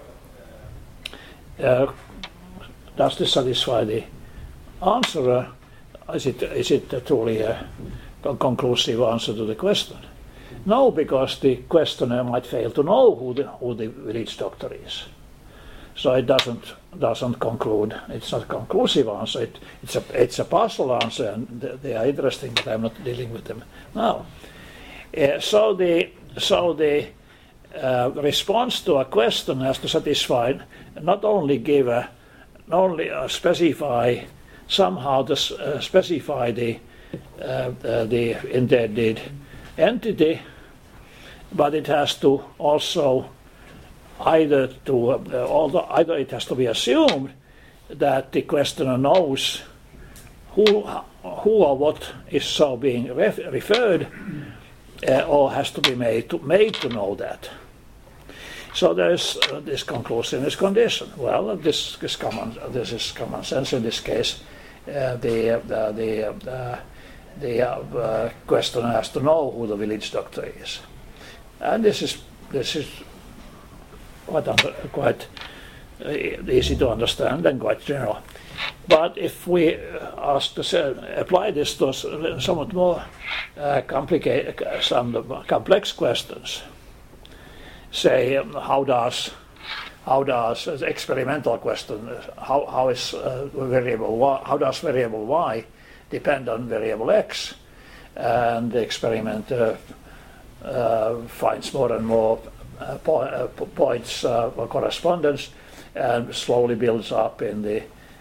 Uh, does this satisfy the answerer? Is it is it uh, truly a conclusive answer to the question? No, because the questioner might fail to know who the who the village doctor is. So it doesn't doesn't conclude. It's not a conclusive answer. It, it's a it's a partial answer, and they, they are interesting, but I'm not dealing with them now. Uh, so the so the uh, response to a question has to satisfy, not only give a, not only uh, specify somehow to uh, specify the uh, uh, the intended entity, but it has to also either to uh, although either it has to be assumed that the questioner knows who who or what is so being ref referred, uh, or has to be made to made to know that. So there is uh, this conclusiveness condition. Well, this is common. This is common sense in this case. Uh, the uh, the uh, the uh, questioner has to know who the village doctor is, and this is this is quite under, quite uh, easy to understand and quite general. But if we ask to say, apply this to somewhat more uh, complicated, some complex questions, say um, how does how does uh, experimental question how how is uh, variable y, how does variable y depend on variable x, and the experiment uh, uh, finds more and more uh, po uh, points uh, or correspondence, and slowly builds up in the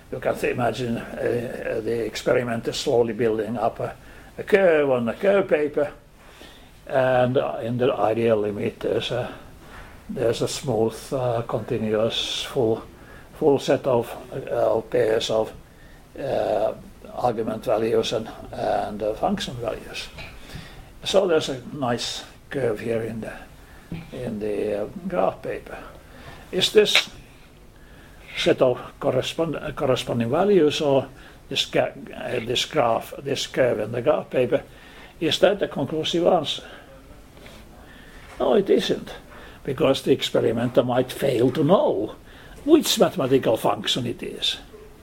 you can imagine uh, the experimenter slowly building up a, a curve on the curve paper, and uh, in the ideal limit there's a there's a smooth, uh, continuous, full full set of, uh, pairs of uh, argument values and and uh, function values. So there's a nice curve here in the in the uh, graph paper. Is this set of correspond, uh, corresponding values, or this, uh, this graph, this curve in the graph paper, is that a conclusive answer? No, it isn't, because the experimenter might fail to know which mathematical function it is.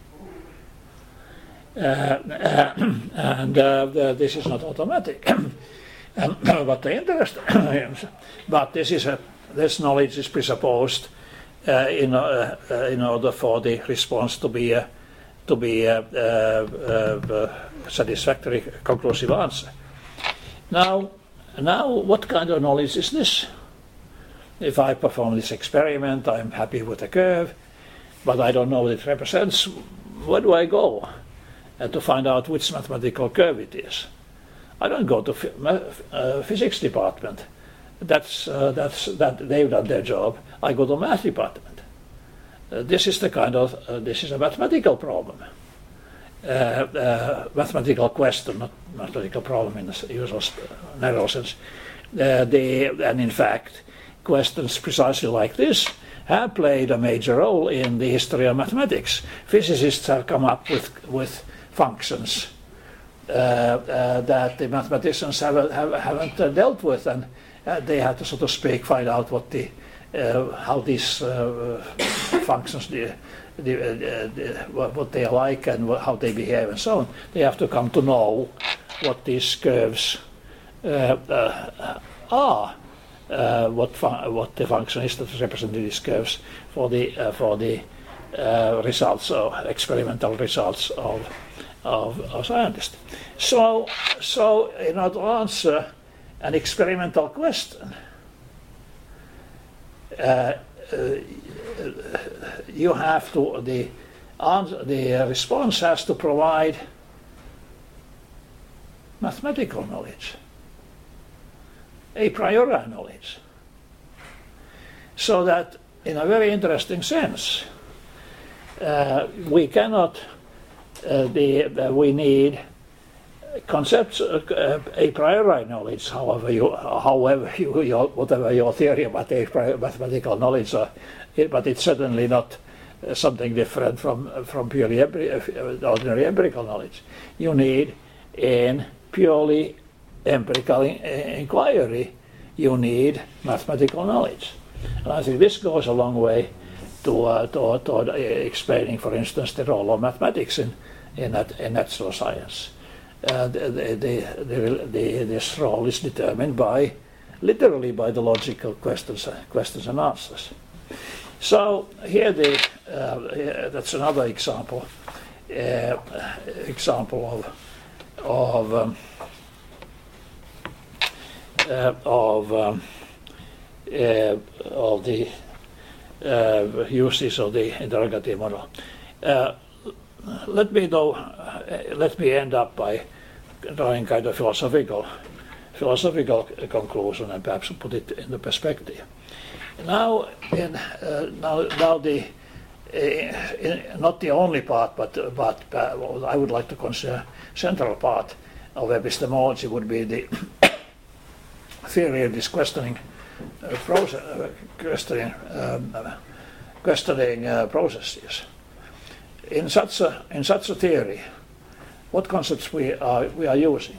Uh, uh, and uh, the, this is not automatic. um, but the interest, but this is a this knowledge is presupposed uh, in uh, uh, in order for the response to be a to be a, uh, uh, satisfactory conclusive answer. Now, now, what kind of knowledge is this? If I perform this experiment, I'm happy with the curve, but I don't know what it represents. Where do I go uh, to find out which mathematical curve it is? I don't go to uh, physics department. That's uh, that's that they've done their job. I go to math department. Uh, this is the kind of uh, this is a mathematical problem, uh, uh, mathematical question, not mathematical problem in the usual narrow sense. Uh, they, and in fact, questions precisely like this have played a major role in the history of mathematics. Physicists have come up with with functions uh, uh, that the mathematicians have, have, haven't uh, dealt with, and uh, they have to, so to speak, find out what the uh, how these uh, functions, the, the, uh, the, what they are like and what, how they behave and so on. They have to come to know what these curves uh, uh, are. Uh, what what the function is that is represented in these curves for the uh, for the uh, results or experimental results of of a scientist. So so in order to answer an experimental question, uh, uh, you have to the answer, the response has to provide mathematical knowledge, a priori knowledge. So that, in a very interesting sense, uh, we cannot, uh, the, uh, we need concepts, uh, a priori knowledge, however you, however you, your, whatever your theory about a priori mathematical knowledge, are, it, but it's certainly not uh, something different from, from purely empiri- ordinary empirical knowledge. You need in purely empirical in- inquiry, you need mathematical knowledge. And I think this goes a long way to, uh, to, to uh, explaining, for instance, the role of mathematics in, in, nat- in natural science. Uh, the, the, the, the, the, this role is determined by, literally by the logical questions, uh, questions and answers. So here, the, uh, here that's another example, uh, example of, of um, Uh, of um, uh, of the uh, uses of the interrogative model. Uh, let me though, uh, let me end up by drawing kind of philosophical, philosophical conclusion and perhaps put it into perspective. Now, in uh, now, now the uh, in, not the only part, but but uh, I would like to consider central part of epistemology would be the theory of this questioning uh, process, uh, questioning, um, uh, questioning uh, processes. In such a in such a theory, what concepts we are we are using?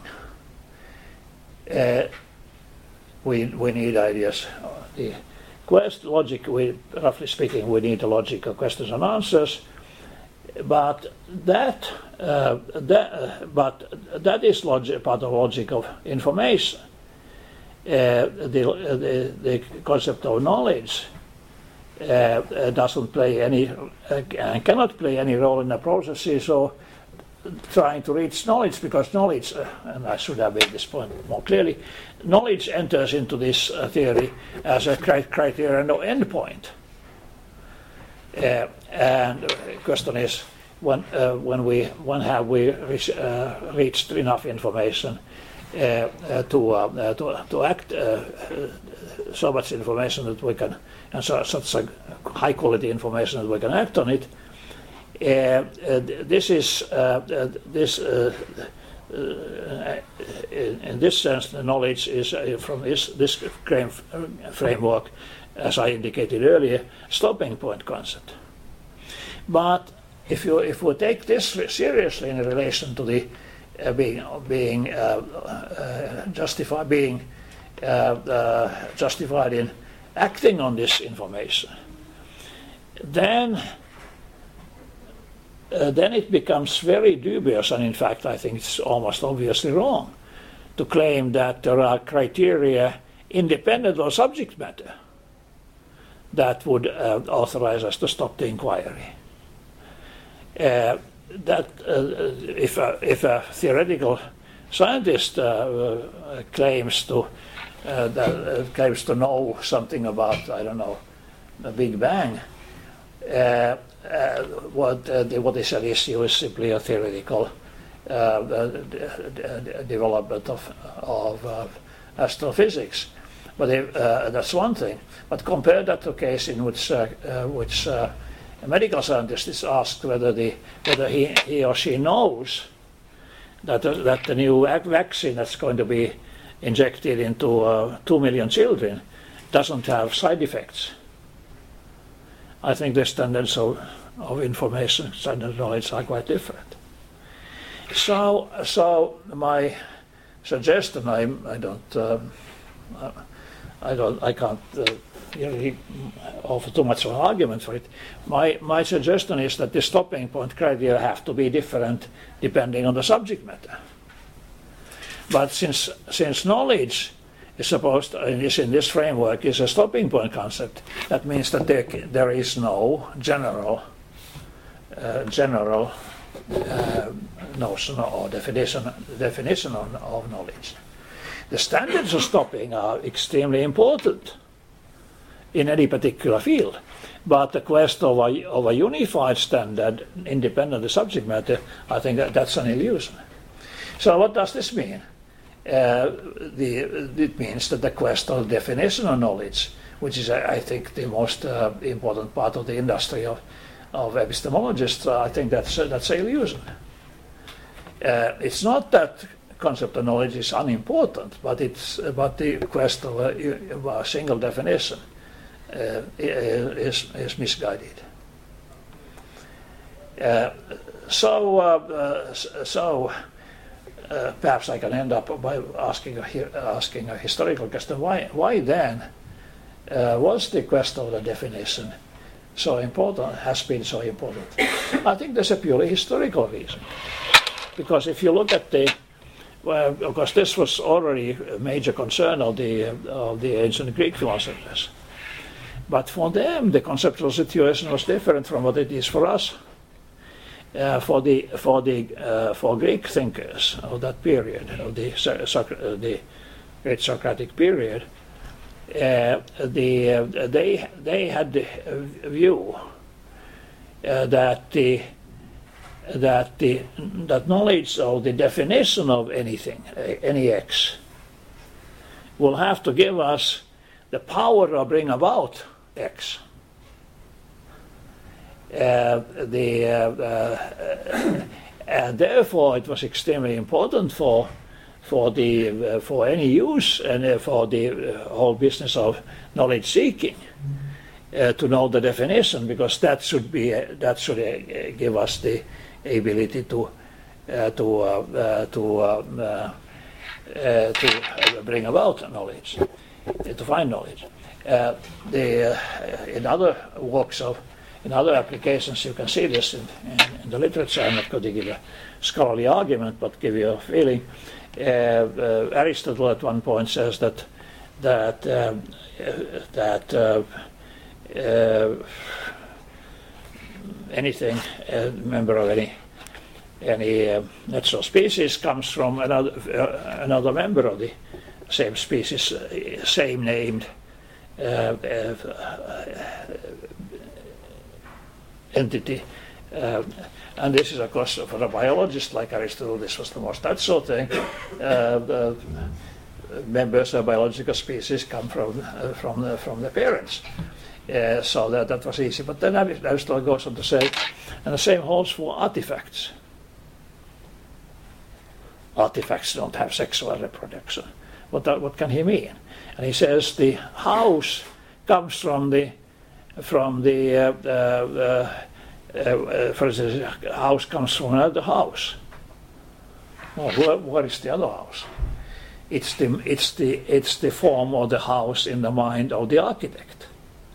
Uh, we we need ideas. The quest logic. We roughly speaking, we need a logic of questions and answers. But that uh, that uh, but that is logic, part of logic of information. Uh, the, the, the concept of knowledge uh, uh, doesn't play any uh, and cannot play any role in the processes of trying to reach knowledge, because knowledge, uh, and I should have made this point more clearly, knowledge enters into this uh, theory as a cri- criterion of endpoint. Uh, and the question is, when uh, when we when have we re- uh, reached enough information uh, uh, to, uh, to to act uh, uh, so much information that we can, and so, such a high quality information that we can act on it. Uh, uh, this is uh, uh, this. Uh, Uh, in, in this sense, the knowledge is uh, from this this frame, framework, as I indicated earlier, stopping point concept. But if you if we take this seriously in relation to the uh, being being uh, uh, justified being uh, uh, justified in acting on this information, then. Uh, then it becomes very dubious, and in fact I think it's almost obviously wrong to claim that there are criteria independent of subject matter that would uh, authorize us to stop the inquiry. Uh, that uh, if, a, if a theoretical scientist uh, uh, claims to uh, that, uh, claims to know something about, I don't know, the Big Bang, uh, Uh, what uh, the, what is at issue is simply a theoretical uh, uh, d- development of of uh, astrophysics, but if, uh, that's one thing. But compare that to a case in which uh, uh, which uh, a medical scientist is asked whether the whether he, he or she knows that uh, that the new vaccine that's going to be injected into uh, two million children doesn't have side effects. I think the standards of, of information, standard knowledge are quite different. So, so my suggestion, I, I don't, um, I don't, I can't uh, really offer too much of an argument for it. My my suggestion is that the stopping point criteria have to be different depending on the subject matter. But since since knowledge is supposed to, is in this framework is a stopping point concept. That means that there there is no general uh, general uh, notion or definition definition of, of knowledge. The standards of stopping are extremely important in any particular field, but the quest of a, of a unified standard independent of the subject matter, I think that that's an illusion. So what does this mean? Uh, the, it means that the quest of definition of knowledge, which is, I, I think, the most uh, important part of the industry of, of epistemologists, uh, I think that's uh, that's an illusion. Uh, it's not that concept of knowledge is unimportant, but it's but the quest of a, of a single definition uh, is is misguided. Uh, so uh, so. Uh, perhaps I can end up by asking a, asking a historical question. Why, why then uh, was the question of the definition so important, has been so important? I think there's a purely historical reason. Because if you look at the, well, of course this was already a major concern of the, uh, of the ancient Greek philosophers. But for them the conceptual situation was different from what it is for us. Uh, for the for the uh, for Greek thinkers of that period, of the uh, the great Socratic period, uh, the uh, they they had the view uh, that the that the that knowledge of the definition of anything, any X, will have to give us the power to bring about X. Uh, the, uh, uh, and therefore it was extremely important for for the uh, for any use and uh, for the uh, whole business of knowledge seeking uh, to know the definition, because that should be uh, that should uh, give us the ability to uh, to uh, uh, to uh, uh, uh, to bring about knowledge, uh, to find knowledge. Uh, the uh, in other walks of In other applications, you can see this in, in, in the literature. I'm not going to give a scholarly argument, but give you a feeling. Uh, uh, Aristotle at one point says that that um, that uh, uh, anything, a member of any any uh, natural species comes from another uh, another member of the same species, uh, same named. Uh, uh, entity uh, and this is, of course, for a biologist like Aristotle, this was the most natural thing. Uh, the members of biological species come from uh, from the, from the parents, uh, so that that was easy. But then Aristotle goes on to say, and the same holds for artifacts. Artifacts don't have sexual reproduction. What that, what can he mean? And he says the house comes from the from the uh, uh, uh, uh, for instance, a house comes from another house. Well, where, where is the other house? It's the it's the it's the form of the house in the mind of the architect.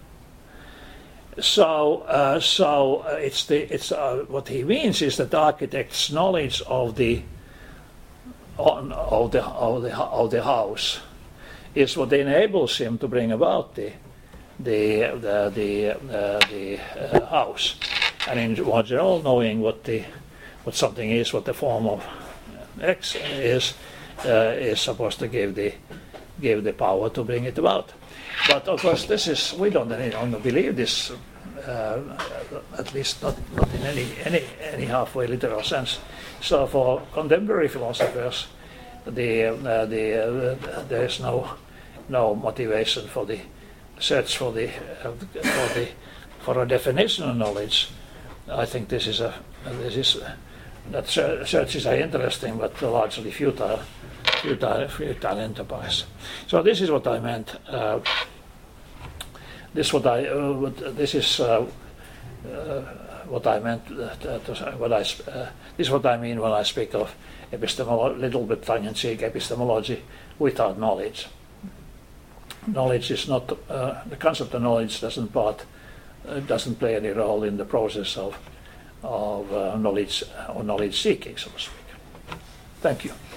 So uh, so uh, it's the it's uh, what he means is that the architect's knowledge of the on, of the of the of the house is what enables him to bring about the the the the, uh, the uh, house, and in more general, knowing what the what something is, what the form of X is, uh, is supposed to give the give the power to bring it about. But of course, this is we don't any longer believe this, uh, at least not, not in any any any halfway literal sense. So for contemporary philosophers, the uh, the uh, there is no no motivation for the search for the uh, for the for a definition of knowledge. I think this is a this is uh, that searches are interesting, but largely futile, futile, futile enterprise. So this is what I meant. Uh, this what I uh, what, this is uh, uh, what I meant. Uh, to, what I uh, this is what I mean when I speak of epistemology, little bit tongue-in-cheek epistemology without knowledge. Knowledge is not uh, the concept of knowledge doesn't part uh, doesn't play any role in the process of of uh, knowledge or knowledge seeking, so to speak. Thank you.